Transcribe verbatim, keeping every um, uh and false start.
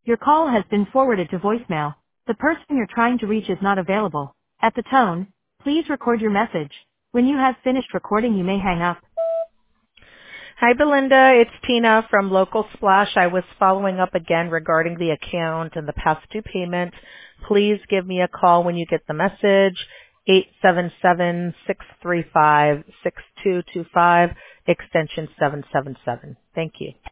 Your call has been forwarded to voicemail. The person you're trying to reach is not available. At the tone, please record your message. When you have finished recording, you may hang up. Hi, Belinda. It's Tina from Local Splash. I was following up again regarding the account and the past due payment. Please give me a call when you get the message, eight seven seven, six three five, six two two five, extension seven seven seven. Thank you.